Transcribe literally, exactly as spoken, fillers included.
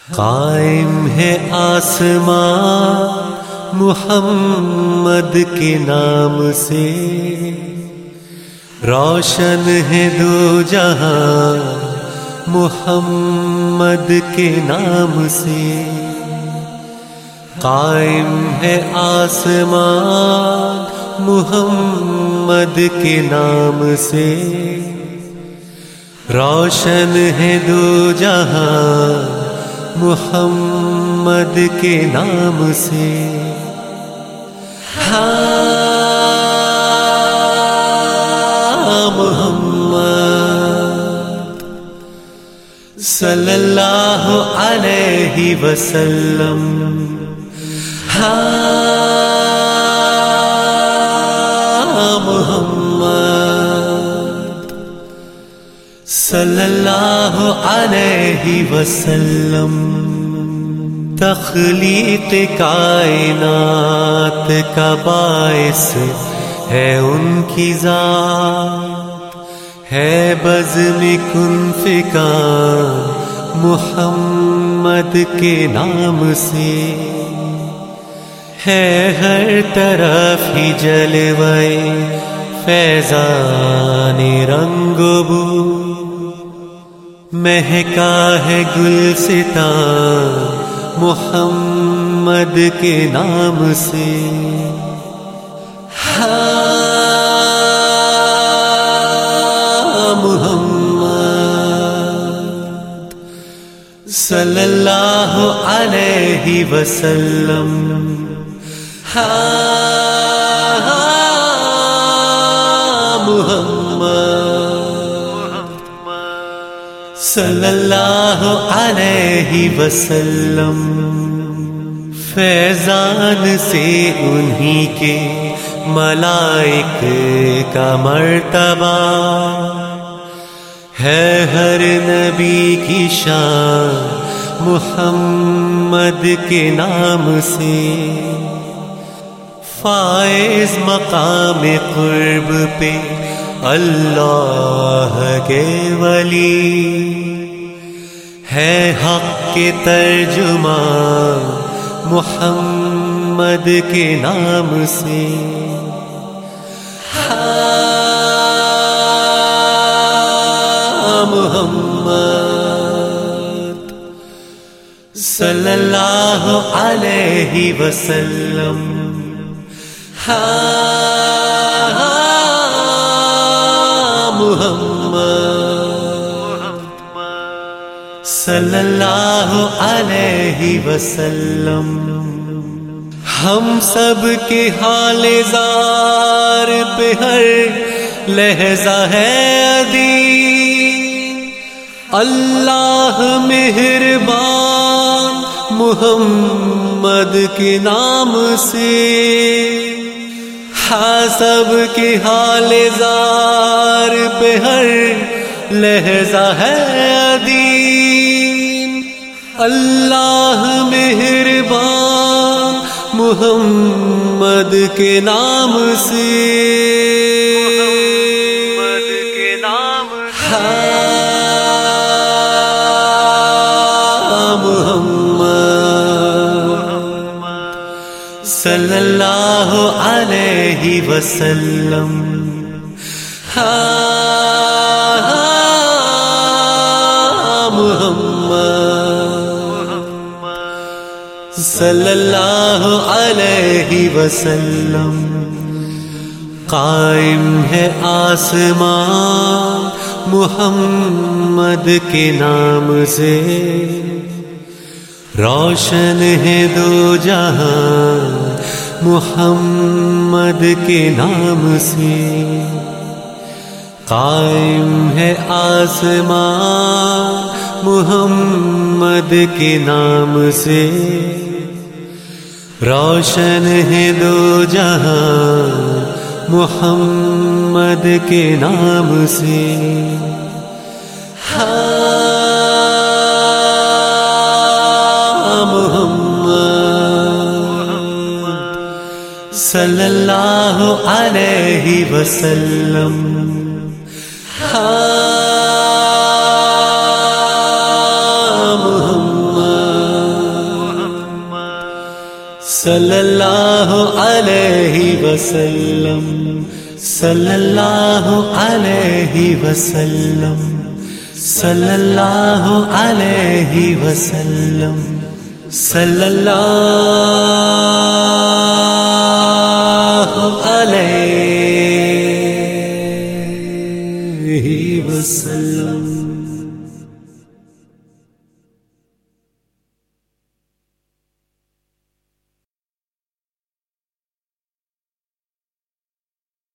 قائم ہے آسمان محمد کے نام سے، روشن ہے دو جہاں محمد کے نام سے۔ قائم ہے آسمان محمد کے نام سے، روشن ہے دو جہاں محمد کے نام سے۔ ہاں محمد صلی اللہ علیہ وسلم، ہاں محمد صلی اللہ علیہ وسلم۔ تخلیق کائنات کا باعث ہے ان کی ذات، ہے بزم کن فکان محمد کے نام سے، ہے ہر طرف ہی جلوے فیضان رنگ و بو، مہکا ہے گلستان محمد کے نام سے۔ ہاں محمد صلی اللہ علیہ وسلم، ہاں محمد صلی اللہ علیہ وسلم۔ فیضان سے انہی کے ملائک کا مرتبہ، ہے ہر نبی کی شان محمد کے نام سے۔ فائز مقام قرب پہ اللہ کے ولی، ہے حق کے ترجمان محمد کے نام سے۔ ہاں محمد صلی اللہ علیہ وسلم، ہاں محمد صلی اللہ علیہ وسلم۔ ہم سب کے حال زار پہ ہر لہجہ ہے ادیب، اللہ مہربان محمد کے نام سے، ہاں سب کے حال زار پہ ہر لہجہ ہے ادیب، اللہ مہربان محمد کے نام سے۔ محمد کے نام سے، ہاں محمد صلی اللہ علیہ وسلم، ہاں محمد صلی اللہ علیہ وسلم۔ قائم ہے آسمان محمد کے نام سے، روشن ہے دو جہاں محمد کے نام سے۔ قائم ہے آسمان محمد کے نام سے، روشن ہے دو جہاں محمد کے نام سے۔ ہاں محمد صلی اللہ علیہ وسلم، ہاں محمد صلی اللہ علیہ وسلم صلی اللہ علیہ وسلم صلی اللہ علیہ وسلم صلی اللہ